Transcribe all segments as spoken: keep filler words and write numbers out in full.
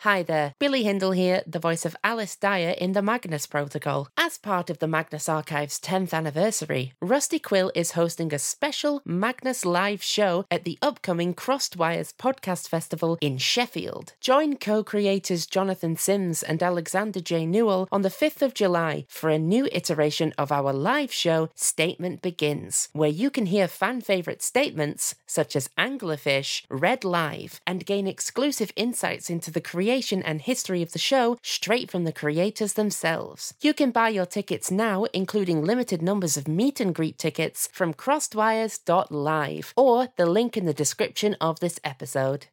Hi there, Billy Hindle here, the voice of Alice Dyer in the Magnus Protocol. As part of the Magnus Archive's tenth anniversary, Rusty Quill is hosting a special Magnus live show at the upcoming Crossed Wires Podcast Festival in Sheffield. Join co-creators Jonathan Sims and Alexander J. Newell on the fifth of July for a new iteration of our live show, Statement Begins, where you can hear fan-favourite statements such as Anglerfish read live and gain exclusive insights into the creation and history of the show straight from the creators themselves. You can buy your tickets now, including limited numbers of meet and greet tickets, from crossedwires dot live or the link in the description of this episode.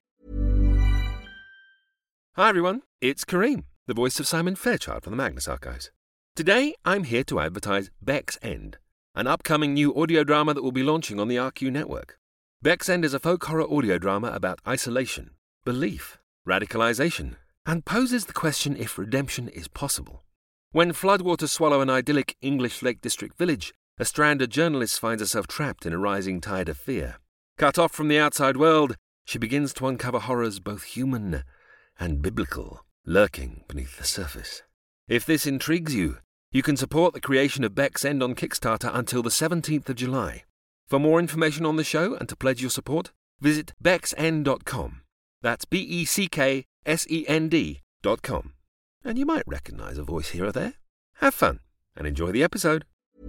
Hi everyone, it's Kareem, the voice of Simon Fairchild from the Magnus Archives. Today I'm here to advertise Beck's End, an upcoming new audio drama that will be launching on the R Q network. Beck's End is a folk horror audio drama about isolation, belief, radicalization, and poses the question if redemption is possible. When floodwaters swallow an idyllic English Lake District village, a stranded journalist finds herself trapped in a rising tide of fear. Cut off from the outside world, she begins to uncover horrors both human and biblical, lurking beneath the surface. If this intrigues you, you can support the creation of Beck's End on Kickstarter until the seventeenth of July. For more information on the show and to pledge your support, visit becks end dot com. That's B E C K S E N D dot com. And you might recognise a voice here or there. Have fun and enjoy the episode.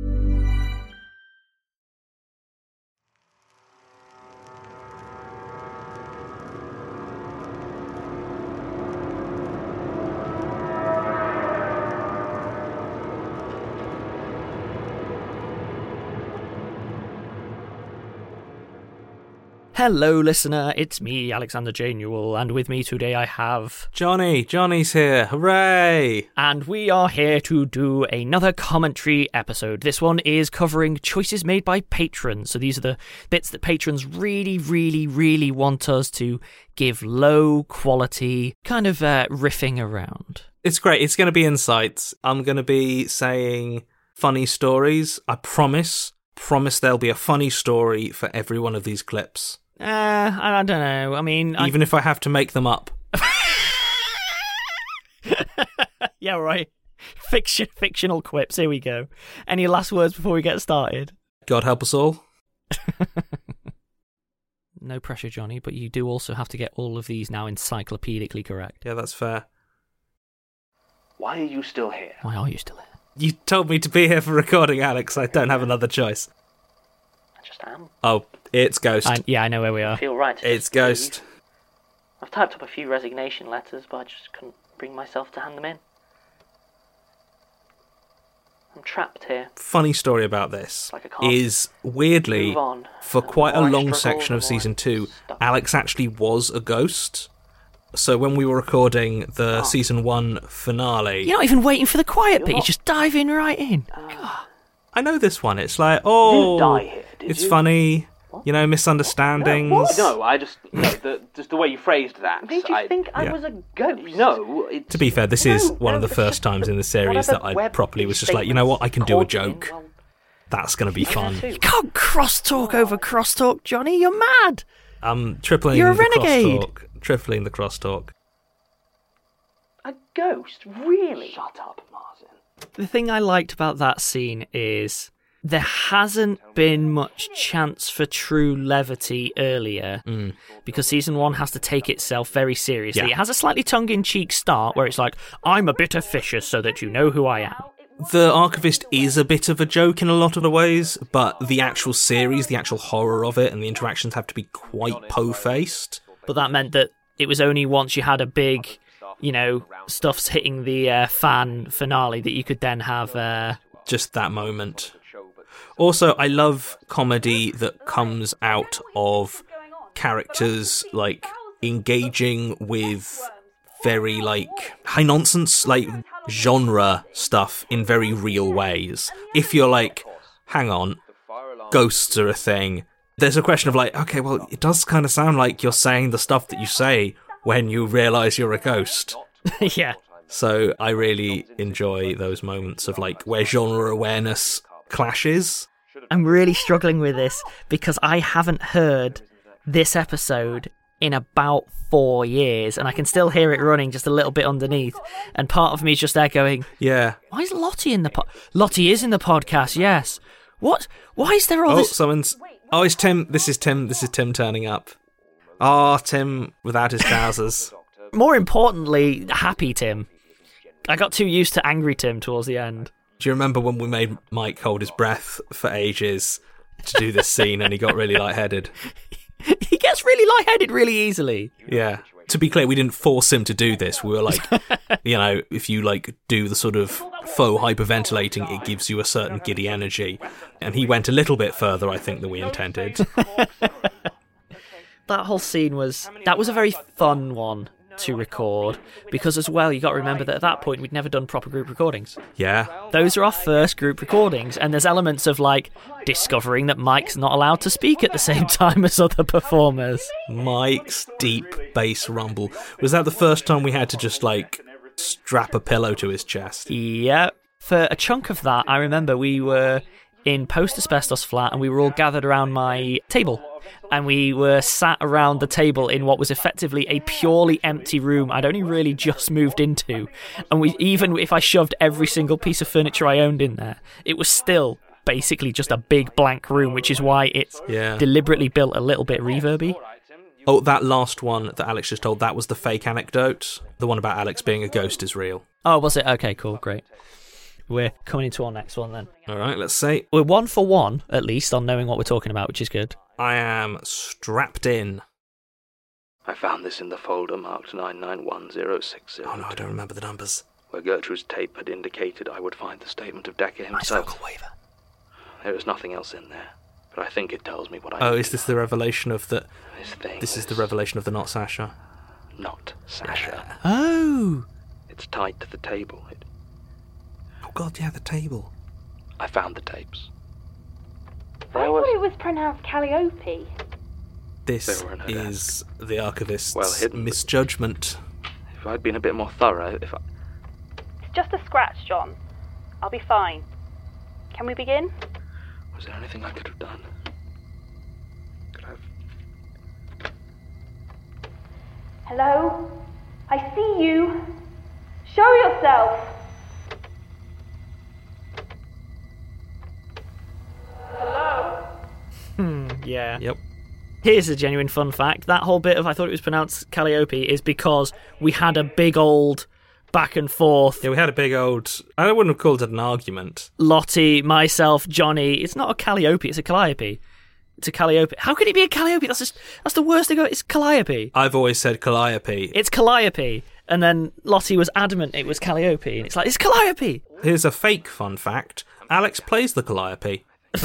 Hello, listener, it's me, Alexander J. Newell, and with me today I have... Johnny, Johnny's here, hooray! And we are here to do another commentary episode. This one is covering choices made by patrons. So these are the bits that patrons really, really, really want us to give low quality, kind of uh, riffing around. It's great, it's going to be insights. I'm going to be saying funny stories, I promise. Promise there'll be a funny story for every one of these clips. Uh, I don't know. I mean... Even I... if I have to make them up. Yeah, right. Fiction, fictional quips, here we go. Any last words before we get started? God help us all. No pressure, Johnny, but you do also have to get all of these now encyclopedically correct. Yeah, that's fair. Why are you still here? Why are you still here? You told me to be here for recording, Alex. I don't have another choice. I just am. Oh, it's Ghost. I, yeah, I know where we are. I feel right. It's Ghost. Leave. I've typed up a few resignation letters, but I just couldn't bring myself to hand them in. I'm trapped here. Funny story about this like I is, weirdly, for quite a long section of season two, Alex actually was a ghost. So when we were recording the oh. season one finale... You're not even waiting for the quiet bit, you're just diving right in. Uh, I know this one, it's like, oh, you didn't die here, did it's you? funny, what? you know, misunderstandings. No, no I just, no, the, just the way you phrased that. Did you I, think I yeah. was a ghost? No. It's... To be fair, this no, is one no, of the first times in the series that I properly was just like, you know what, I can do a joke. Well, That's going to be fun. You can't crosstalk over crosstalk, Johnny, you're mad. I'm tripling You're a the renegade. crosstalk. Tripling the crosstalk. A ghost? Really? Shut up, Martin. The thing I liked about that scene is there hasn't been much chance for true levity earlier mm. because season one has to take itself very seriously. Yeah. It has a slightly tongue-in-cheek start where it's like, I'm a bit officious so that you know who I am. The Archivist is a bit of a joke in a lot of the ways, but the actual series, the actual horror of it and the interactions have to be quite po-faced. But that meant that it was only once you had a big... you know, stuff's hitting the uh, fan finale that you could then have... Uh... Just that moment. Also, I love comedy that comes out of characters, like, engaging with very, like, high nonsense, like, genre stuff in very real ways. If you're like, hang on, ghosts are a thing, there's a question of like, okay, well, it does kind of sound like you're saying the stuff that you say when you realise you're a ghost. Yeah. So I really enjoy those moments of like where genre awareness clashes. I'm really struggling with this because I haven't heard this episode in about four years, and I can still hear it running just a little bit underneath. And part of me is just there going, Yeah. why is Lottie in the pod? Lottie is in the podcast, yes. What? Why is there all Oh, this? someone's... Oh, it's Tim. This is Tim. This is Tim turning up. Oh, Tim without his trousers. More importantly, happy Tim. I got too used to angry Tim towards the end. Do you remember when we made Mike hold his breath for ages to do this scene and he got really lightheaded? He gets really lightheaded really easily. Yeah. To be clear, we didn't force him to do this. We were like, you know, if you like do the sort of faux hyperventilating, it gives you a certain giddy energy. And he went a little bit further, I think, than we intended. That whole scene was, that was a very fun one to record, because as well, you got to remember that at that point we'd never done proper group recordings. Yeah. Those are our first group recordings, and there's elements of like discovering that Mike's not allowed to speak at the same time as other performers. Mike's deep bass rumble. Was that the first time we had to just like strap a pillow to his chest? Yeah. For a chunk of that, I remember we were in Post Asbestos Flat and we were all gathered around my table. And we were sat around the table in what was effectively a purely empty room I'd only really just moved into. And we, even if I shoved every single piece of furniture I owned in there, it was still basically just a big blank room, which is why it's Yeah. deliberately built a little bit reverby. Oh, that last one that Alex just told, that was the fake anecdote. The one about Alex being a ghost is real. Oh, was it? Okay, cool, great. We're coming into our next one then. All right, let's see. We're one for one, at least, on knowing what we're talking about, which is good. I am strapped in. I found this in the folder marked nine nine one zero six zero. Oh no, I don't remember the numbers. Where Gertrude's tape had indicated I would find the statement of Decker Nice himself. vocal waver. There is nothing else in there, but I think it tells me what I Oh, need is to this know. the revelation of the... This thing This is the revelation of the not Sasha. not Sasha. Oh! It's tied to the table. It, Oh god, yeah, the table. I found the tapes. I thought it was pronounced Calliope. This They were in her is the archivist's Well hidden. misjudgment. If I'd been a bit more thorough, if I... It's just a scratch, John. I'll be fine. Can we begin? Was there anything I could have done? Could I have... Hello? I see you. Show yourself. Hello? Hmm, yeah. Yep. Here's a genuine fun fact. That whole bit of I thought it was pronounced Calliope is because we had a big old back and forth. Yeah, we had a big old... I wouldn't have called it an argument. Lottie, myself, Johnny. It's not a Calliope, it's a Calliope. It's a Calliope. How could it be a Calliope? That's just, that's the worst thing. It's Calliope. I've always said Calliope. It's Calliope. And then Lottie was adamant it was Calliope. And it's like, it's Calliope. Here's a fake fun fact. Alex plays the Calliope.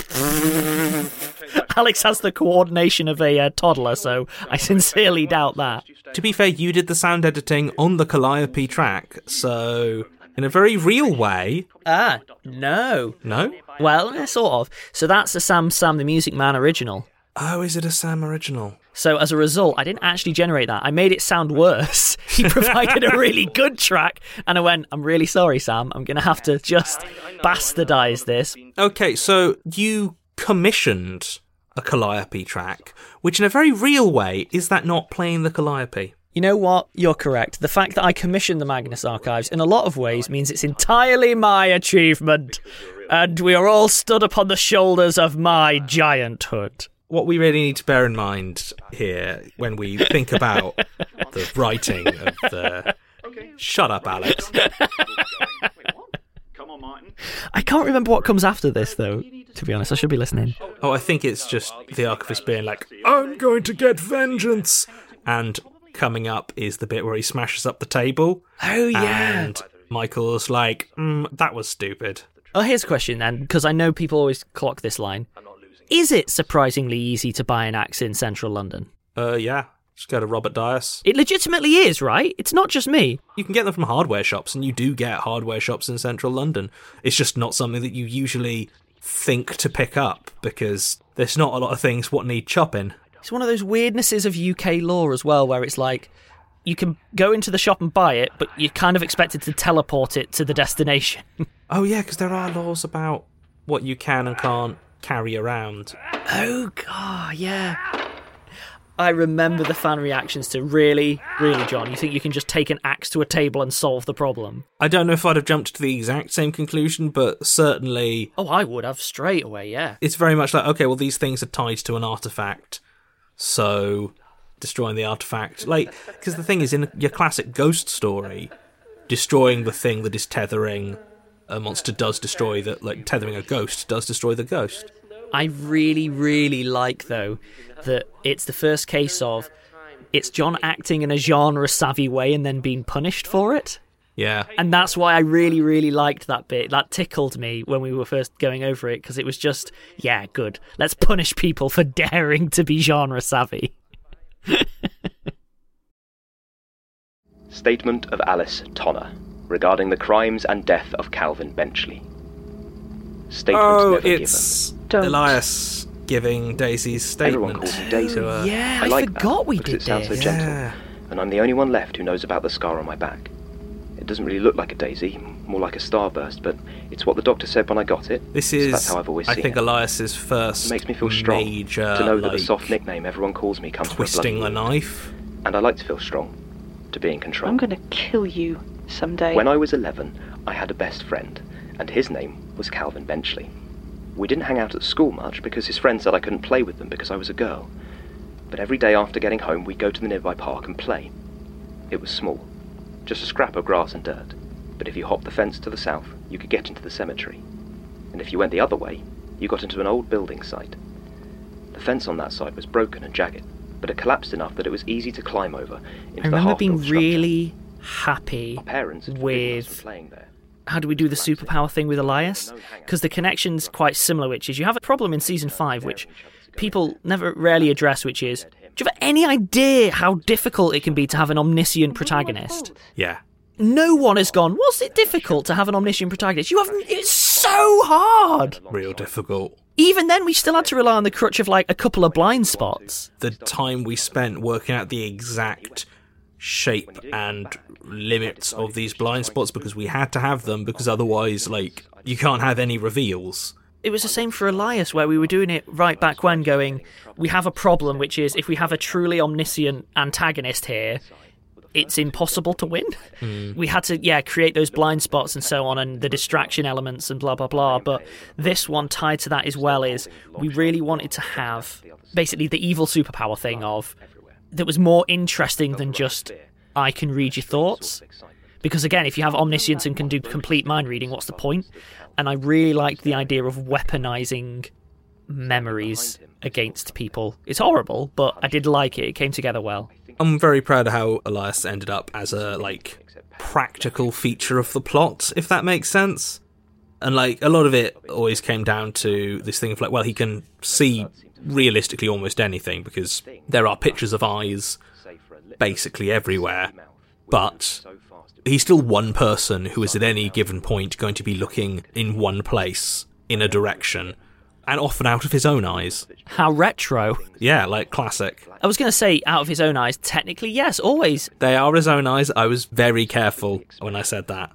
Alex has the coordination of a uh, toddler, so I sincerely doubt that. To be fair, you did the sound editing on the Calliope track, so in a very real way... Ah, no. No? Well, eh, sort of. So that's a Sam Sam the Music Man original. Oh, is it a Sam original? So as a result, I didn't actually generate that. I made it sound worse. He provided a really good track, and I went, I'm really sorry, Sam. I'm going to have to just bastardize this. Okay, so you commissioned a Calliope track, which in a very real way, is that not playing the Calliope? You know what? You're correct. The fact that I commissioned the Magnus Archives in a lot of ways means it's entirely my achievement. And we are all stood upon the shoulders of my gianthood. What we really need to bear in mind here when we think about the writing of the... Shut up, Alex. I can't remember what comes after this, though, to be honest. I should be listening. Oh, I think it's just the archivist being like, I'm going to get vengeance! And coming up is the bit where he smashes up the table. Oh, yeah. And Michael's like, mm, that was stupid. Oh, here's a question then, because I know people always clock this line. Is it surprisingly easy to buy an axe in central London? Uh, yeah. Just go to Robert Dias. It legitimately is, right? It's not just me. You can get them from hardware shops, and you do get hardware shops in central London. It's just not something that you usually think to pick up, because there's not a lot of things what need chopping. It's one of those weirdnesses of U K law as well, where it's like, you can go into the shop and buy it, but you're kind of expected to teleport it to the destination. Oh, yeah, because there are laws about what you can and can't carry around. Oh, God, yeah. I remember the fan reactions to, really, really, John, you think you can just take an axe to a table and solve the problem? I don't know if I'd have jumped to the exact same conclusion, but certainly... Oh, I would have straight away, yeah. It's very much like, okay, well, these things are tied to an artifact, so destroying the artifact... Like, because the thing is, in your classic ghost story, destroying the thing that is tethering a monster does destroy the... Like, tethering a ghost does destroy the ghost. I really, really like, though, that it's the first case of it's John acting in a genre-savvy way and then being punished for it. Yeah. And that's why I really, really liked that bit. That tickled me when we were first going over it, because it was just, yeah, good. Let's punish people for daring to be genre-savvy. Statement of Alice Tonner regarding the crimes and death of Calvin Benchley. Statement oh, never it's given. Elias giving Daisy's statement. Everyone calls me Daisy. To her. Yeah, I, I like forgot that we because did it sounds this. so gentle, Yeah. and I'm the only one left who knows about the scar on my back. It doesn't really look like a daisy, more like a starburst, but it's what the doctor said when I got it. This so is, that's how I've always I seen think, it. Elias's first It makes me feel strong major, to know that like, the soft nickname everyone calls me comes twisting from a the bloody wound. knife. And I like to feel strong, to be in control. I'm gonna kill you someday. When I was eleven, I had a best friend, and his name was Calvin Benchley. We didn't hang out at school much because his friends said I couldn't play with them because I was a girl. But every day after getting home, we'd go to the nearby park and play. It was small, just a scrap of grass and dirt. But if you hopped the fence to the south, you could get into the cemetery. And if you went the other way, you got into an old building site. The fence on that side was broken and jagged, but it collapsed enough that it was easy to climb over into I the remember being half-built structure. really happy Our parents had forbidden us from with... playing there. How do we do the superpower thing with Elias? Because the connection's quite similar, which is you have a problem in Season five, which people never rarely address, which is, do you have any idea how difficult it can be to have an omniscient protagonist? Yeah. No one has gone, was it difficult to have an omniscient protagonist? You haven't, it's so hard! Real difficult. Even then, we still had to rely on the crutch of, like, a couple of blind spots. The time we spent working out the exact shape and limits of these blind spots, because we had to have them, because otherwise, like, you can't have any reveals. It was the same for Elias, where we were doing it right back when, going, we have a problem, which is if we have a truly omniscient antagonist here, it's impossible to win. Mm. We had to, yeah, create those blind spots and so on, and the distraction elements and blah, blah, blah. But this one tied to that as well is we really wanted to have basically the evil superpower thing of that was more interesting than just I can read your thoughts. Because again, if you have omniscience and can do complete mind reading, what's the point? And I really liked the idea of weaponizing memories against people. It's horrible, but I did like it. It came together well. I'm very proud of how Elias ended up as a, like, practical feature of the plot, if that makes sense. And, like, a lot of it always came down to this thing of, like, well, he can see realistically almost anything, because there are pictures of eyes basically everywhere, but he's still one person who is at any given point going to be looking in one place, in a direction, and often out of his own eyes. How retro. Yeah, like classic. I was going to say out of his own eyes. Technically, yes, always. They are his own eyes. I was very careful when I said that.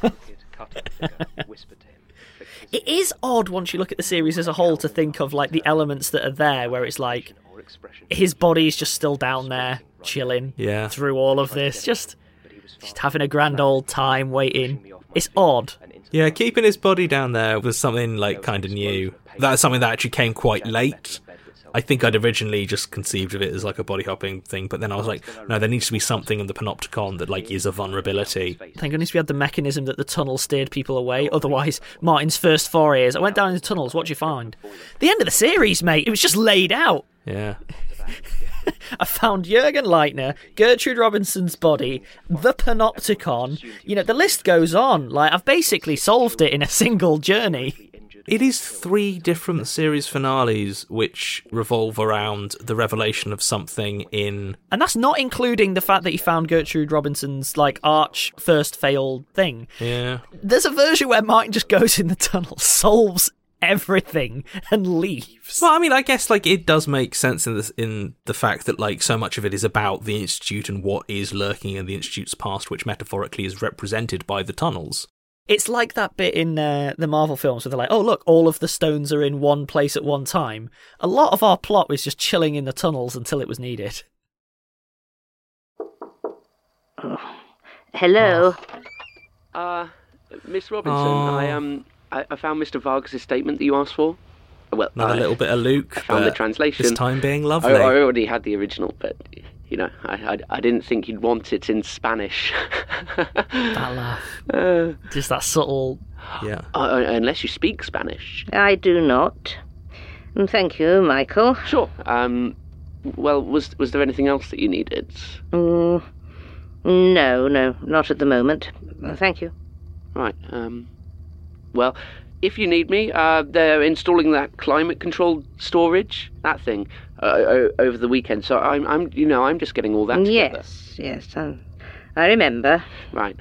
It is odd once you look at the series as a whole to think of like the elements that are there, where it's like his body's just still down there, chilling yeah. through all of this, just, just having a grand old time waiting. It's odd. Yeah, keeping his body down there was something like kind of new. That's something that actually came quite late. I think I'd originally just conceived of it as like a body hopping thing, but then I was like, no, there needs to be something in the Panopticon that like is a vulnerability. Thank goodness we had the mechanism that the tunnel steered people away. Otherwise, Martin's first foray is, I went down in the tunnels, what'd you find? The end of the series, mate. It was just laid out. Yeah. I found Jürgen Leitner, Gertrude Robinson's body, the Panopticon. You know, the list goes on. Like, I've basically solved it in a single journey. It is three different series finales which revolve around the revelation of something in... And that's not including the fact that he found Gertrude Robinson's, like, arch first failed thing. Yeah. There's a version where Martin just goes in the tunnel, solves everything, and leaves. Well, I mean, I guess, like, it does make sense in this, in the fact that, like, so much of it is about the Institute and what is lurking in the Institute's past, which metaphorically is represented by the tunnels. It's like that bit in uh, the Marvel films where they're like, oh, look, all of the stones are in one place at one time. A lot of our plot was just chilling in the tunnels until it was needed. Oh. Hello? Oh. Uh, Miss Robinson, oh. I um, I, I found Mister Vargas' statement that you asked for. Well, Another I, little bit of Luke. I found the translation. This time being lovely. I, I already had the original, but... You know, I, I I didn't think you'd want it in Spanish. That laugh. Uh, Just that subtle... Yeah. Uh, unless you speak Spanish. I do not. Thank you, Michael. Sure. Um. Well, was was there anything else that you needed? Mm, no, no, not at the moment. Thank you. Right. Um. Well, if you need me, uh, they're installing that climate-controlled storage, that thing, uh, over the weekend. So I'm, I'm, you know, I'm just getting all that together. Yes, yes, um, I remember. Right.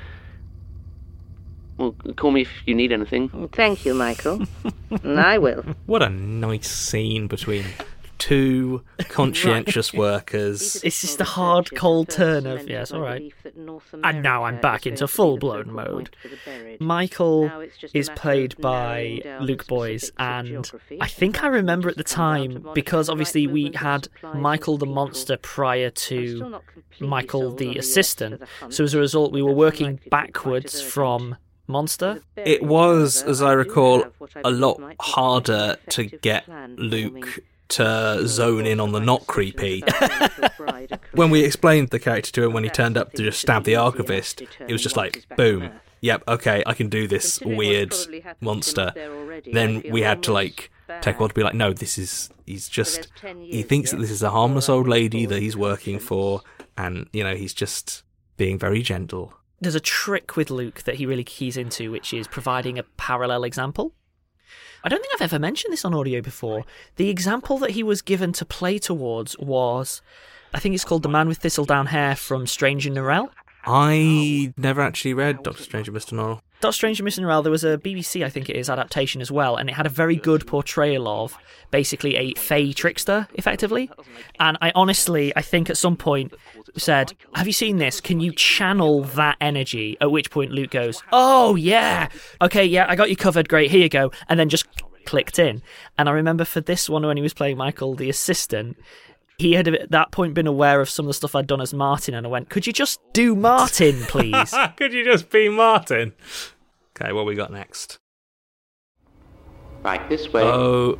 Well, call me if you need anything. Thank you, Michael. I will. What a nice scene between two conscientious workers. It's just a hard, cold turn of, yes, all right. And now I'm back into full-blown mode. Michael is played by Luke Boyes, and I think I remember at the time, because obviously we had Michael the Monster prior to Michael the Assistant, so as a result we were working backwards from Monster. It was, as I recall, a lot harder to get Luke to zone in on the not creepy. When we explained the character to him when he turned up to just stab the archivist, it was just like, boom, yep, okay, I can do this weird monster. Then we had to like take a while to be like, no, this is, he's just, he thinks that this is a harmless old lady that he's working for, and, you know, he's just being very gentle. There's a trick with Luke that he really keys into, which is providing a parallel example. I don't think I've ever mentioned this on audio before. The example that he was given to play towards was, I think it's called The Man with Thistledown Hair from Strange and Norrell. I never actually read Doctor Strange and Mister Norrell. Doctor Strange and Mister Norrell, there was a B B C, I think it is, adaptation as well, and it had a very good portrayal of basically a fey trickster, effectively. And I honestly, I think at some point said, have you seen this? Can you channel that energy? At which point Luke goes, oh, yeah. Okay, yeah, I got you covered. Great, here you go. And then just clicked in. And I remember for this one, when he was playing Michael, the assistant, he had at that point been aware of some of the stuff I'd done as Martin, and I went, could you just do Martin, please? Could you just be Martin? Okay, what we got next? Right, this way. Oh.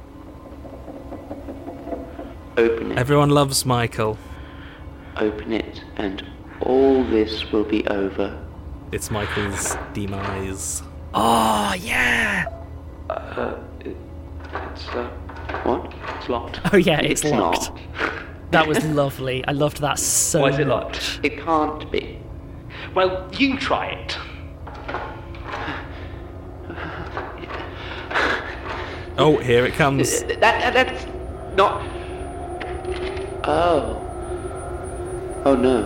Open it. Everyone loves Michael. Open it, and all this will be over. It's Michael's demise. Oh, yeah! Uh, it, it's, uh, what? It's locked. Oh, yeah, it's, it's locked. Not. That was lovely. I loved that so much. Why is it locked? It can't be. Well, you try it. Oh, here it comes. That, that that's not... Oh. Oh, no.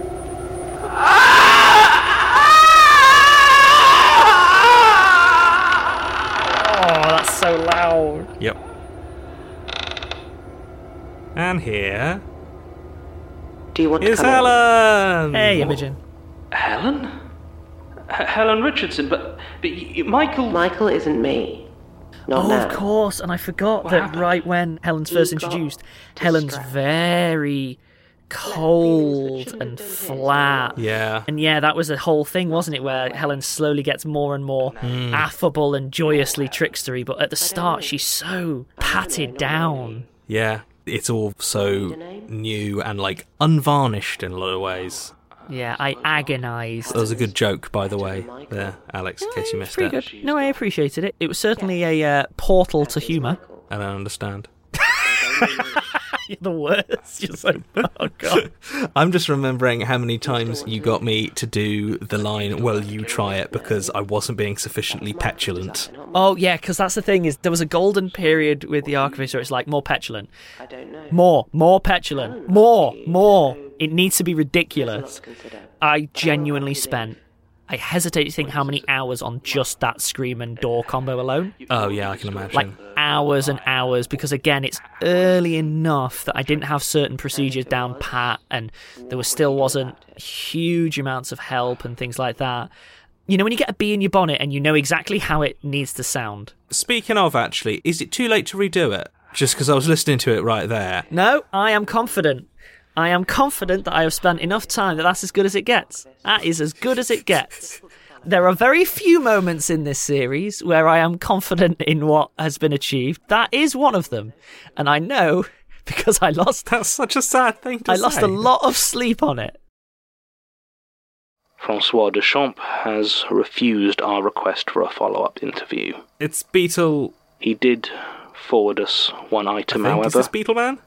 Oh, that's so loud. Yep. And here... Do you want is to come Helen! In? Hey, Imogen. Helen? H- Helen Richardson, but, but y- Michael... Michael isn't me. Not oh, now. of course, and I forgot What that happened? right when Helen's first You got introduced, Helen's distracted. very cold and flat. Yeah. And yeah, that was the whole thing, wasn't it, where Helen slowly gets more and more Mm. affable and joyously trickstery, but at the start she's so patted down. Yeah. It's all so new and, like, unvarnished in a lot of ways. Yeah, I agonised. That was a good joke, by the way, there, Alex, in case you missed Pretty it. good. No, I appreciated it. It was certainly a uh, portal to humour. I don't understand. You're the worst. You're so... Oh, God. I'm just remembering how many times you got me to do the line, well, you try it, because I wasn't being sufficiently petulant. Oh, yeah, because that's the thing, is there was a golden period with the Archivist where it's like, more petulant. I don't know. More, more petulant. More, more. It needs to be ridiculous. I genuinely spent... I hesitate to think how many hours on just that Scream and Door combo alone. Oh, yeah, I can imagine. Like, hours and hours, because, again, it's early enough that I didn't have certain procedures down pat, and there was still wasn't huge amounts of help and things like that. You know when you get a bee in your bonnet and you know exactly how it needs to sound? Speaking of, actually, is it too late to redo it? Just because I was listening to it right there. No, I am confident. I am confident that I have spent enough time that that's as good as it gets. That is as good as it gets. There are very few moments in this series where I am confident in what has been achieved. That is one of them. And I know because I lost... That's such a sad thing to I say. lost a lot of sleep on it. Francois Deschamps has refused our request for a follow-up interview. It's Beetle... He did forward us one item, I think. however. Is this Beetle Man?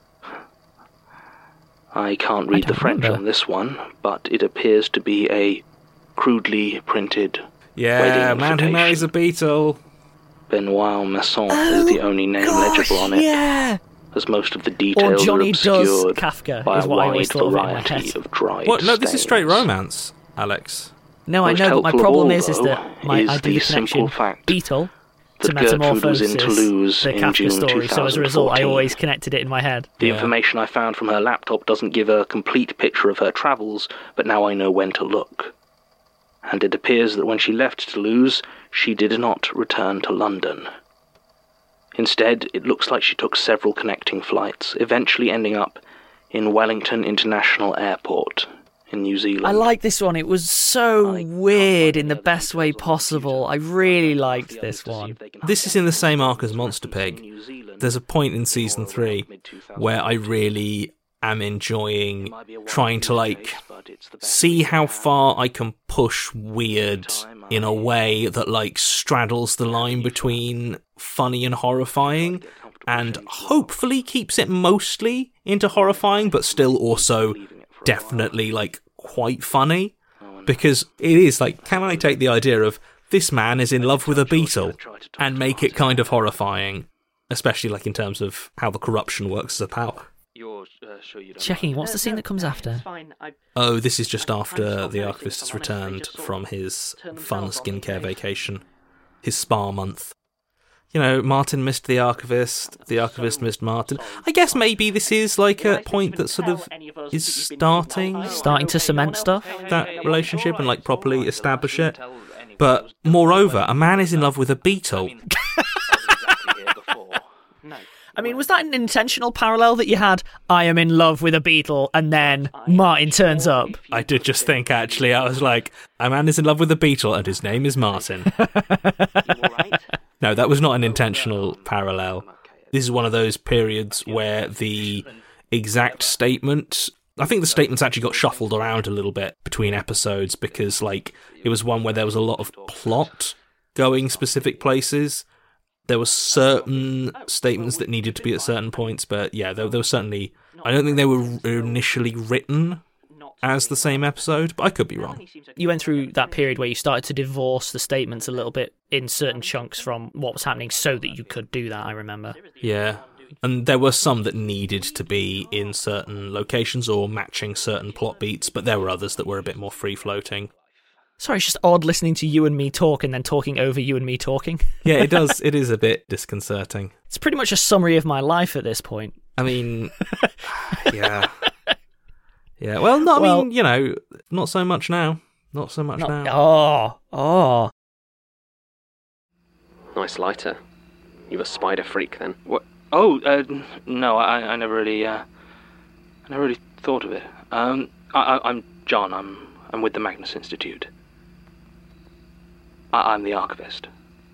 I can't read I the don't French remember. on this one, but it appears to be a crudely printed Yeah, wedding man who invitation. marries a beetle. Benoit Masson is the only name legible on it, Yeah! as most of the Or details Johnny are Does obscured Kafka by is a what I always wide thought of it in my variety head. of dried What? No, this is straight stains. romance, Alex. No, I Most know, but my helpful of problem all, is, is though, that my, is I do the the connection simple fact Beetle to that Gertrude was Metamorphosis, in Toulouse the in Kafka June story, so as a result I twenty fourteen. always connected it in my head. The Yeah. information I found from her laptop doesn't give a complete picture of her travels, but now I know when to look. And it appears that when she left Toulouse, she did not return to London. Instead, it looks like she took several connecting flights, eventually ending up in Wellington International Airport in New Zealand. I like this one. It was so weird in the best way possible. I really liked this one. This is in the same arc as Monster Pig. There's a point in season three where I really am enjoying trying to, like, see how far I can push weird in a way that, like, straddles the line between funny and horrifying, and hopefully keeps it mostly into horrifying, but still also definitely, like, quite funny. Because it is, like, can I take the idea of this man is in love with a beetle and make it kind of horrifying, especially, like, in terms of how the corruption works as a power. Checking, what's the scene that comes after? Oh, this is just after the archivist has returned from his fun skincare vacation, his spa month. You know, Martin missed the archivist, the archivist missed Martin. I guess maybe this is like a point that sort of is starting Starting to cement stuff? that relationship and like properly establish it. But moreover, a man is in love with a beetle. I mean, was that an intentional parallel that you had, I am in love with a beetle, and then Martin turns up? I did just think, actually, I was like, a man is in love with a beetle and his name is Martin. No, that was not an intentional parallel. This is one of those periods where the exact statement... I think the statements actually got shuffled around a little bit between episodes because, like, it was one where there was a lot of plot going specific places. There were certain statements that needed to be at certain points, but yeah, there, there was certainly... I don't think they were initially written as the same episode, but I could be wrong. You went through that period where you started to divorce the statements a little bit in certain chunks from what was happening so that you could do that, I remember. Yeah, and there were some that needed to be in certain locations or matching certain plot beats, but there were others that were a bit more free-floating. Sorry, it's just odd listening to you and me talk and then talking over you and me talking. Yeah, it does. It is a bit disconcerting. It's pretty much a summary of my life at this point. I mean, yeah. Yeah, well, no, I Well- mean, you know, not so much now. Not so much Not- now. Oh, oh. Nice lighter. You a spider freak then? What? Oh, uh, no, I, I never really, uh, I never really thought of it. Um, I, I, I'm John. I'm, I'm with the Magnus Institute. I, I'm the archivist.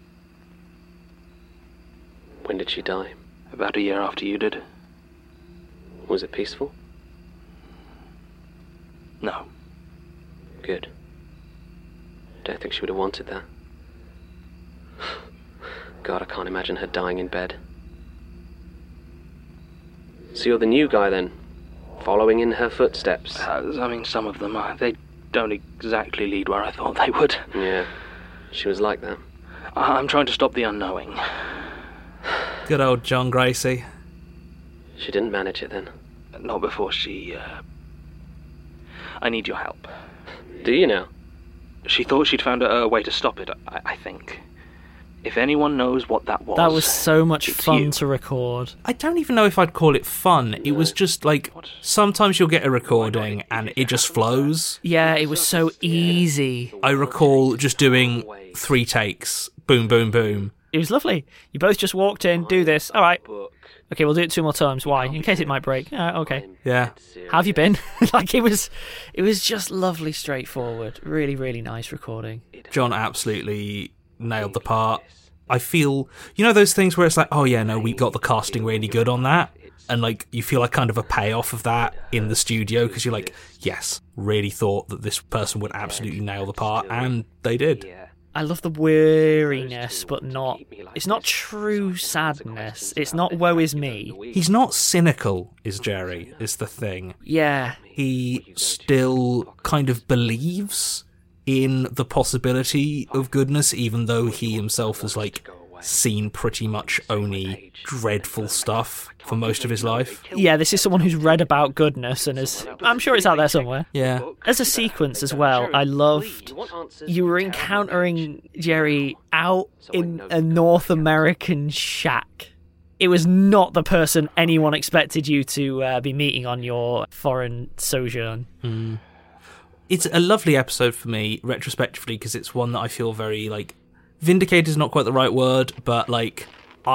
When did she die? About a year after you did. Was it peaceful? No. Good. Don't think she would have wanted that. God, I can't imagine her dying in bed. So you're the new guy then? Following in her footsteps? Uh, I mean, some of them, uh, they don't exactly lead where I thought they would. Yeah, she was like that. I- I'm trying to stop the unknowing. Good old John Gracie. She didn't manage it then? Not before she, uh... I need your help. Do you now? She thought she'd found a, a way to stop it, I, I think. If anyone knows what that was... That was so much it's fun you. to record. I don't even know if I'd call it fun. It was just like, sometimes you'll get a recording and it just flows. Yeah, it was so easy. I recall just doing three takes. Boom, boom, boom. It was lovely. You both just walked in, do this. All right. Okay, we'll do it two more times. Why? In case it might break. Uh, okay. Yeah. How have you been? Like, it was it was just lovely, straightforward. Really, really nice recording. John absolutely nailed the part. I feel, you know those things where it's like, oh yeah, no, we got the casting really good on that? And like, you feel like kind of a payoff of that in the studio, because you're like, yes, really thought that this person would absolutely nail the part, and they did. I love the weariness, but not... It's not true sadness. It's not woe is me. He's not cynical, is Jerry, is the thing. Yeah. He still kind of believes in the possibility of goodness, even though he himself has, like, seen pretty much only dreadful stuff for most of his life. Yeah, this is someone who's read about goodness and is... I'm sure it's out there somewhere. Yeah. As a sequence as well, I loved... You were encountering Jerry out in a North American shack. It was not the person anyone expected you to uh, be meeting on your foreign sojourn. Mm. It's a lovely episode for me, retrospectively, because it's one that I feel very, like... Vindicated is not quite the right word, but, like,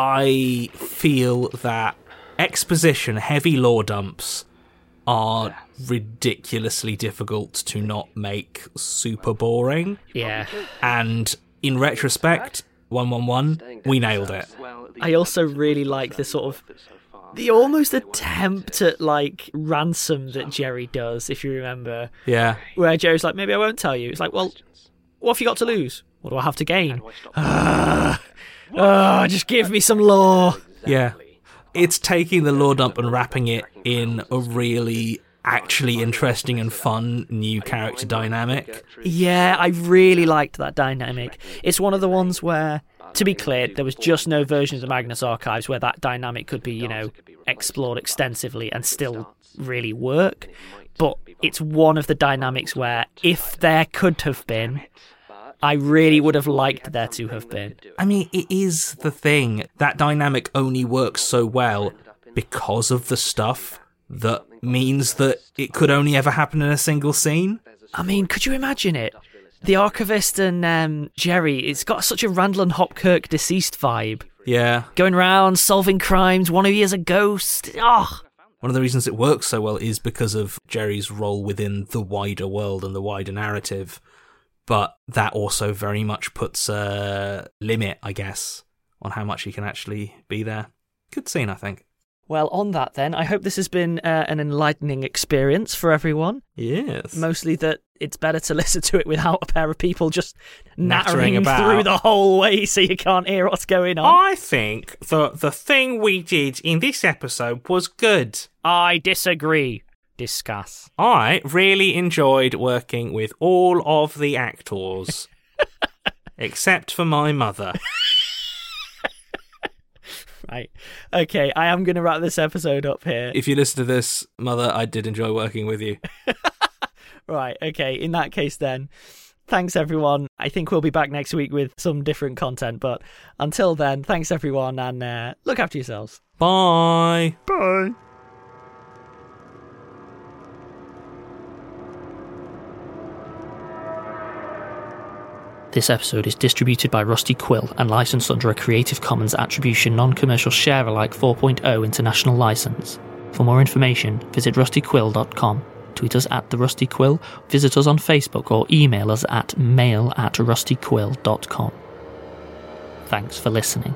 I feel that exposition, heavy lore dumps, are ridiculously difficult to not make super boring. Yeah. And in retrospect, one one one, we nailed it. I also really like the sort of... The almost attempt at, like, ransom that Jerry does, if you remember. Yeah. Where Jerry's like, maybe I won't tell you. It's like, well, what have you got to lose? What do I have to gain? Ah, oh, just give me some lore. Yeah. It's taking the lore dump and wrapping it in a really actually interesting and fun new character dynamic. Yeah, I really liked that dynamic. It's one of the ones where, to be clear, there was just no version of the Magnus Archives where that dynamic could be, you know, explored extensively and still really work. But it's one of the dynamics where, if there could have been, I really would have liked there to have been. I mean, it is the thing. That dynamic only works so well because of the stuff that means that it could only ever happen in a single scene. I mean, could you imagine it? The Archivist and um, Jerry, it's got such a Randall and Hopkirk deceased vibe. Yeah. Going around, solving crimes, one of you is a ghost. Oh. One of the reasons it works so well is because of Jerry's role within the wider world and the wider narrative. But that also very much puts a limit, I guess, on how much he can actually be there. Good scene, I think. Well, on that then, I hope this has been uh, an enlightening experience for everyone. Yes. Mostly that it's better to listen to it without a pair of people just nattering, Nattering about. through the whole way so you can't hear what's going on. I think the the thing we did in this episode was good. I disagree. Discuss. I really enjoyed working with all of the actors, except for my mother. Right. Okay, I am going to wrap this episode up here. If you listen to this, Mother, I did enjoy working with you. Right, okay, in that case then, thanks everyone. I think we'll be back next week with some different content, but until then, thanks everyone, and uh, look after yourselves. Bye. Bye. This episode is distributed by Rusty Quill and licensed under a Creative Commons Attribution Non-Commercial Share-alike four point oh international license. For more information, visit rusty quill dot com, tweet us at The Rusty Quill, visit us on Facebook, or email us at mail at rusty quill dot com. Thanks for listening.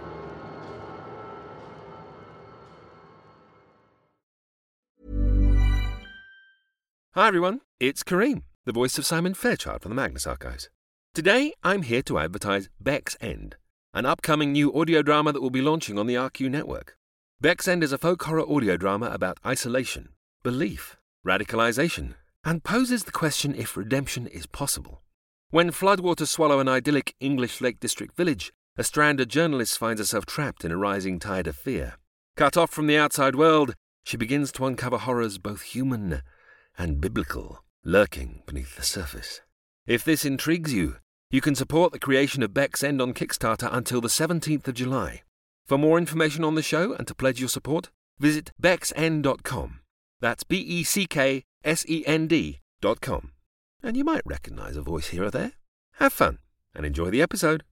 Hi everyone, it's Kareem, the voice of Simon Fairchild from the Magnus Archives. Today, I'm here to advertise Beck's End, an upcoming new audio drama that will be launching on the R Q network. Beck's End is a folk horror audio drama about isolation, belief, radicalization, and poses the question if redemption is possible. When floodwaters swallow an idyllic English Lake District village, a stranded journalist finds herself trapped in a rising tide of fear. Cut off from the outside world, she begins to uncover horrors both human and biblical, lurking beneath the surface. If this intrigues you, You can support the creation of Beck's End on Kickstarter until the seventeenth of July. For more information on the show and to pledge your support, visit becks end dot com. That's B E C K S E N D dot com. And you might recognise a voice here or there. Have fun and enjoy the episode.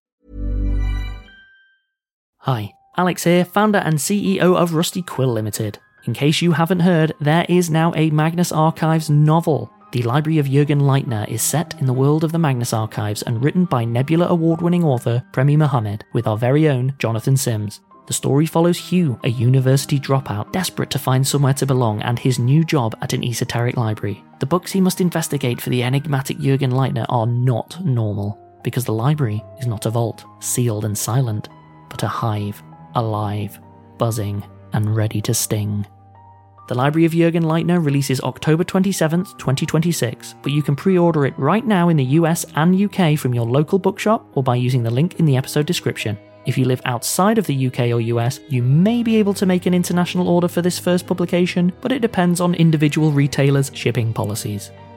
Hi, Alex here, founder and C E O of Rusty Quill Limited. In case you haven't heard, there is now a Magnus Archives novel. The Library of Jürgen Leitner is set in the world of the Magnus Archives and written by Nebula award-winning author Premi Mohammed with our very own Jonathan Sims. The story follows Hugh, a university dropout, desperate to find somewhere to belong, and his new job at an esoteric library. The books he must investigate for the enigmatic Jürgen Leitner are not normal, because the library is not a vault, sealed and silent, but a hive, alive, buzzing, and ready to sting. The Library of Jürgen Leitner releases October twenty-seventh, twenty twenty-six, but you can pre-order it right now in the U S and U K from your local bookshop or by using the link in the episode description. If you live outside of the U K or U S, you may be able to make an international order for this first publication, but it depends on individual retailers' shipping policies.